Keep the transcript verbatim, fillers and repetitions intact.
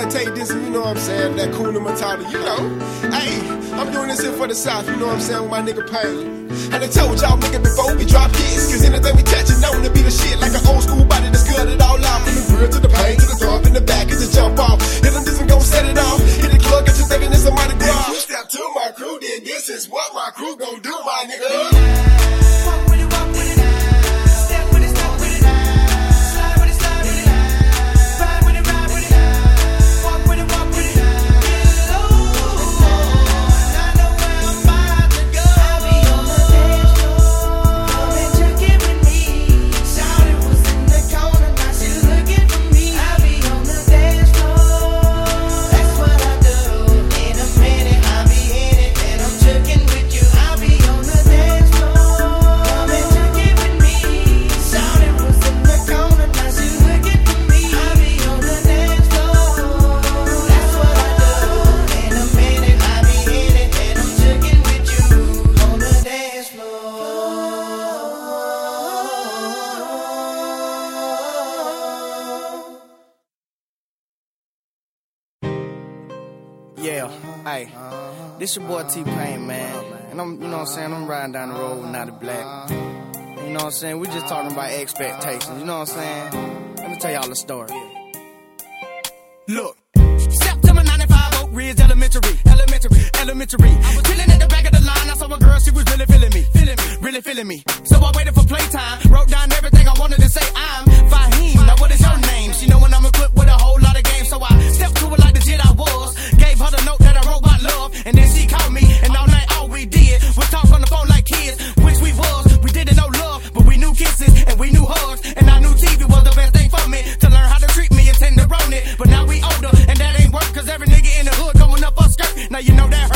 take this, you know what I'm saying, that Kuna Matata, you know. Hey, I'm doing this here for the South, you know what I'm saying, with my nigga Pain. And I told y'all nigga before we drop hits, cause anything we touch is known to be the shit. Like an old school body that's cut it all out. From the grill to the pain, to the thump in the back, and just jump off. Hit them, this and gon' set it off. Hit the club, get you thinking this a mighty gras. You step to my crew, then this is what my crew gon' do, my nigga. Walk with it, walk with it. Step with it, step with it. Slide with it, slide with it. Ride with it, ride with it. Walk with it, walk with it. Get low. I know where I'm about to go. I'll be on the dance floor. Come and check it with me. Shawty was in the corner, now she looking for me. I'll be on the dance floor. That's what I do. In a minute, I'll be in it, and I'm checking with you. I'll be on the dance floor. Come and check it with me. Shawty was in the corner, now she looking for me. I'll be on the dance floor. That's what I do. In a minute, I'll be in it, and I'm checking with you. On the dance floor. Yeah, hey, this your boy T-Pain, man. And I'm, you know what I'm saying, I'm riding down the road with Naughty Black. You know what I'm saying, we just talking about expectations, you know what I'm saying? Let me tell y'all the story. Look. September ninety-five, Oak Ridge Elementary, elementary, elementary. I was chilling at the back of the line, I saw a girl, she was really feeling me, feeling me, really feeling me. So I waited for playtime, wrote down everything I wanted to say. I'm Fahim, now what is your name? She know when I'm equipped with a whole lot of games, so I stepped to it like the Jedi was. Gave her the note that I wrote about love, and then she called me, and all night all we did was talk on the phone like kids, which we was. We didn't know love, but we knew kisses, and we knew hugs, and I knew T V was the best thing for me, to learn how to treat me and tender on it. But now we older, and that ain't work, cause every nigga in the hood going up a skirt. Now you know that